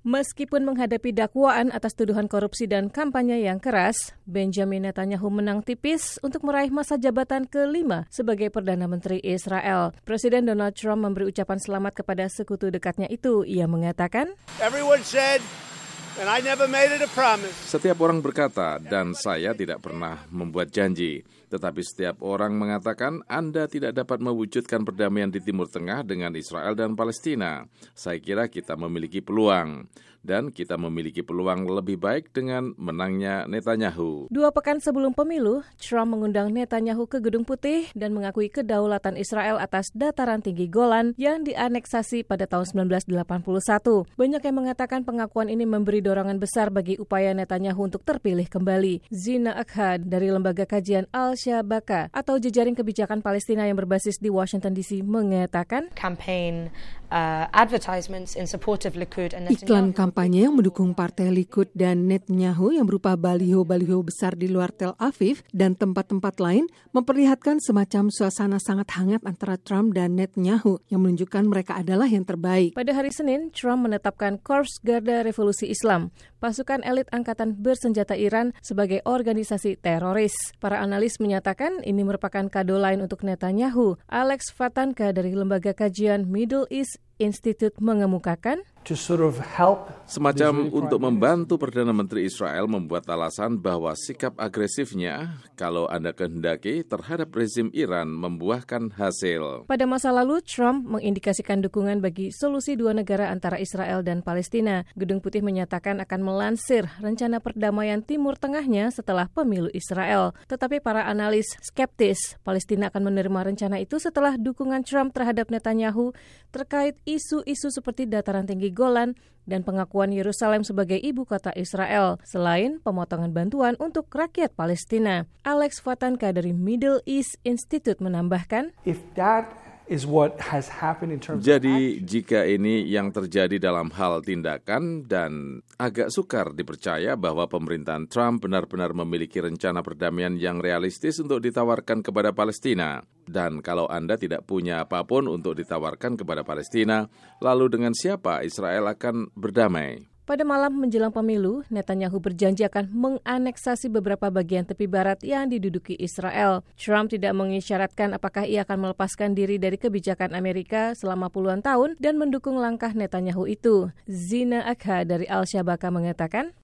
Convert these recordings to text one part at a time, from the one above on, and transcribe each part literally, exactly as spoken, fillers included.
Meskipun menghadapi dakwaan atas tuduhan korupsi dan kampanye yang keras, Benjamin Netanyahu menang tipis untuk meraih masa jabatan kelima sebagai Perdana Menteri Israel. Presiden Donald Trump memberi ucapan selamat kepada sekutu dekatnya itu. Ia mengatakan, Everyone said, and I never made it a promise. Setiap orang berkata, dan saya tidak pernah membuat janji. Tetapi setiap orang mengatakan, Anda tidak dapat mewujudkan perdamaian di Timur Tengah dengan Israel dan Palestina. Saya kira kita memiliki peluang. Dan kita memiliki peluang lebih baik dengan menangnya Netanyahu. Dua pekan sebelum pemilu, Trump mengundang Netanyahu ke Gedung Putih dan mengakui kedaulatan Israel atas dataran tinggi Golan yang dianeksasi pada tahun sembilan belas delapan puluh satu. Banyak yang mengatakan pengakuan ini memberi dorongan besar bagi upaya Netanyahu untuk terpilih kembali. Zina Akhad dari Lembaga Kajian Al-Shabaka atau jejaring kebijakan Palestina yang berbasis di Washington D C mengatakan, campaign uh, advertisements in support of Likud and Netanyahu. Iklan kampanye yang mendukung Partai Likud dan Netanyahu yang berupa baliho-baliho besar di luar Tel Aviv dan tempat-tempat lain memperlihatkan semacam suasana sangat hangat antara Trump dan Netanyahu yang menunjukkan mereka adalah yang terbaik. Pada hari Senin, Trump menetapkan Korps Garda Revolusi Islam, pasukan elit angkatan bersenjata Iran, sebagai organisasi teroris. Para analis menyatakan ini merupakan kado lain untuk Netanyahu. Alex Vatanka dari Lembaga Kajian Middle East Institute mengemukakan, to sort of help semacam untuk membantu Perdana Menteri Israel membuat alasan bahwa sikap agresifnya, kalau Anda kehendaki, terhadap rezim Iran membuahkan hasil. Pada masa lalu, Trump mengindikasikan dukungan bagi solusi dua negara antara Israel dan Palestina. Gedung Putih menyatakan akan melansir rencana perdamaian Timur Tengahnya setelah pemilu Israel. Tetapi para analis skeptis Palestina akan menerima rencana itu setelah dukungan Trump terhadap Netanyahu terkait isu-isu seperti dataran tinggi Golan dan pengakuan Yerusalem sebagai ibu kota Israel, selain pemotongan bantuan untuk rakyat Palestina. Alex Vatanka dari Middle East Institute menambahkan, if that is what has happened in terms Jadi of jika ini yang terjadi dalam hal tindakan dan agak sukar dipercaya bahwa pemerintahan Trump benar-benar memiliki rencana perdamaian yang realistis untuk ditawarkan kepada Palestina. Dan kalau Anda tidak punya apapun untuk ditawarkan kepada Palestina, lalu dengan siapa Israel akan berdamai? Pada malam menjelang pemilu, Netanyahu berjanji akan menganeksasi beberapa bagian tepi barat yang diduduki Israel. Trump tidak mengisyaratkan apakah ia akan melepaskan diri dari kebijakan Amerika selama puluhan tahun dan mendukung langkah Netanyahu itu. Zina Akha dari Al-Shabaka mengatakan,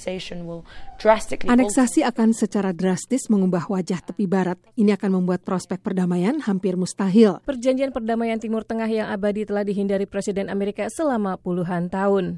Aneksasi akan secara drastis mengubah wajah tepi barat. Ini akan membuat prospek perdamaian hampir mustahil. Perjanjian perdamaian Timur Tengah yang abadi telah dihindari Presiden Amerika selama puluhan tahun.